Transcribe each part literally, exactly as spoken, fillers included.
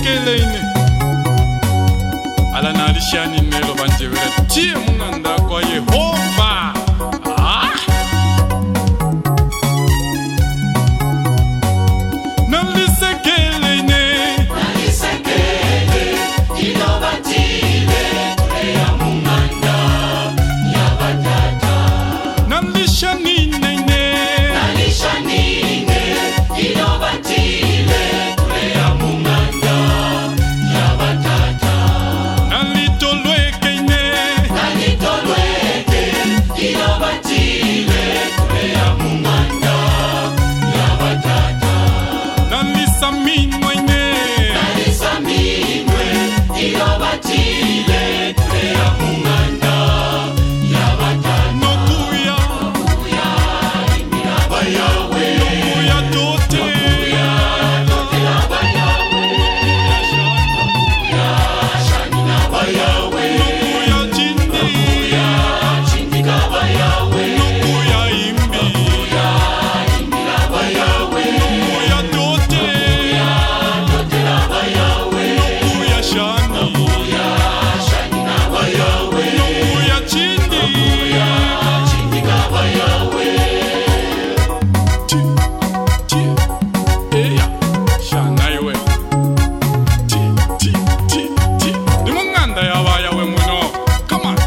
nalisekeleine ala nalishani nelo banjewela tie munganda kwa Yehova. Ah! Nalisekeleine nalisekele inovatile ya munganda ya batata nalishanine nalishanine inovatile ya munganda ya batata nalitolwekeine nalitolweke inovatile ya munganda ya batata nalisaminwaine nalisaminwe inovatile ya munganda ya batata nokuya bayawe nokuya tote bayawe nokuya chindi chindika bayawe nokuya imbi bayawe nokuya tote totela bayawe nokuya shani shanina bayawe nokuya chindi chindika bayawe Ti, ti, eya, shana iwe. Ti, ti, ti, ti. Ni munganda yawa yawe muno. Come on.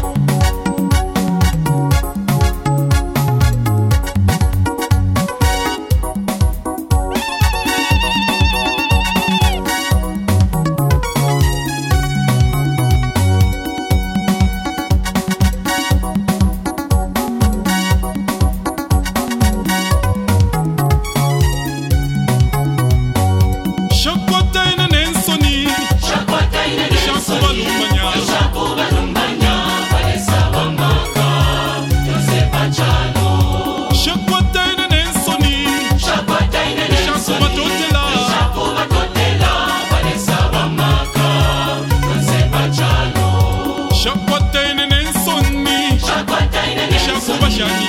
Shakwata ina nensoni, shakwata ina shakuba lumanya. shakuba lumbanya balesa bamaka yose pachalo Shakwata ina nensoni, shakwata ina shakuba totela. shakuba totela balesa bamaka yose pachalo Shakwata ina nensoni, shakwata ina shakuba shani.